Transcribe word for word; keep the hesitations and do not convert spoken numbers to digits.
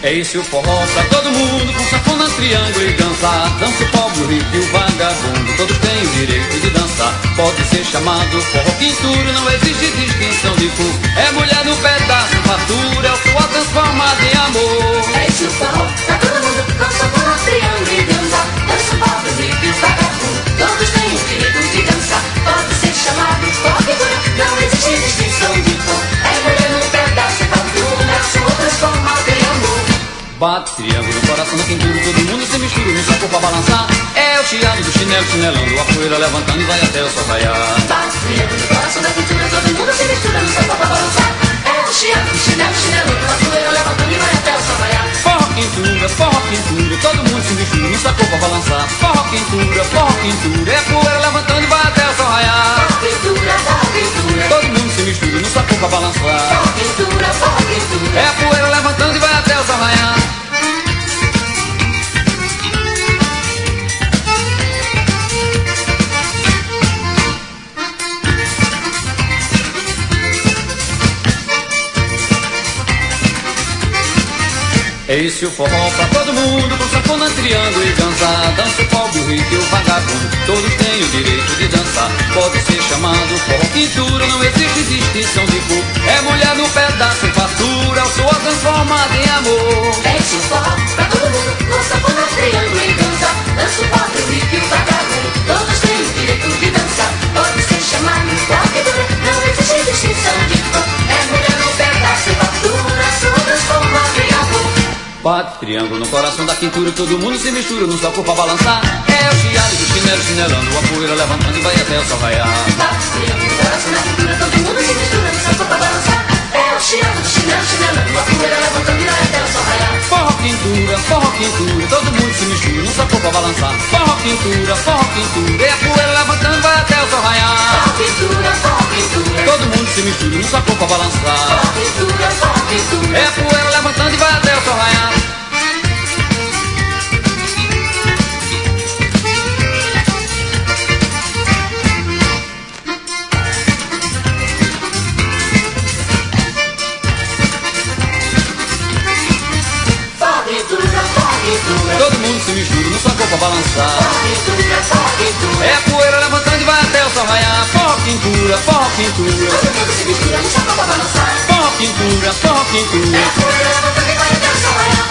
É esse o forró pra todo mundo, com sanfona, triângulo e dança. Dança o pobre, o rico e o vagabundo, todos têm o direito de dançar. Pode ser chamado forró quintura, não existe distinção de cor. É mulher no pedaço, fartura, é o suor transformado em amor. É esse o forró pra todo mundo, com sanfona, triângulo e dança. Dança o pobre, o rico e o vagabundo, todos têm o direito de dançar. Pode ser chamado forró quintura, não existe distinção de cor. É mulher no pedaço, fartura, é o suor transformado em amor. Bate triângulo no coração da quintura, todo mundo se mistura no saco pra balançar. É o chiado do chinelo chinelando, a poeira levantando e vai até o sol raiar. Bate triângulo no coração da quintura, todo mundo se mistura no saco pra balançar. É o chiado do chinelo chinelando, a poeira levantando e vai até o sol raiar. Forró quintura, forró quintura, todo mundo se mistura no saco pra balançar. Forró quintura, forró quintura, é a poeira levantando e vai até o sol raiar. Forró quintura, forró quintura, todo mundo se mistura no saco pra balançar. forró quintura, forró quintura, é a poeira levantando e vai até o sol raiar. É esse o forró pra todo mundo, com sanfona, triângulo e dança. Dança o pobre, o rico e o vagabundo, todos têm o direito de dançar. Pode ser chamado forró quintura, não existe distinção de cor. É mulher no pedaço em fartura, é o suor transformado em amor. é esse o forró pra todo mundo, com sanfona, triângulo e dança. Dança o pobre, o rico e o vagabundo, todos têm o direito de dançar. Pode ser chamado forró quintura, não existe distinção de cor. É mulher no pedaço em fartura, é o suor transformado em amor. Bate triângulo no coração da quintura, todo mundo se mistura no saco pra balançar. É o chiado do chinelo chinelando, a poeira levantando e vai até o sol raiar. Bate triângulo no coração da quintura, todo mundo se mistura no saco pra balançar. É o chiado do chinelo chinelando, a poeira levantando e vai até o sol raiar. Forró quintura, forró quintura, todo mundo se mistura no saco pra balançar. Forró quintura, forró quintura, é a poeira levantando e vai até o sol raiar. Forró quintura, forró quintura, todo mundo se mistura no saco pra balançar. forró quintura, forró quintura, é a poeira levantando e vai até o sol raiar. Todo mundo se mistura no saco pra balançar. É a poeira levantando e vai até o sol raiar. Forró quintura, forró quintura, todo mundo se mistura no saco pra balançar. forró quintura, forró quintura. É a poeira levantando e vai até o sol raiar.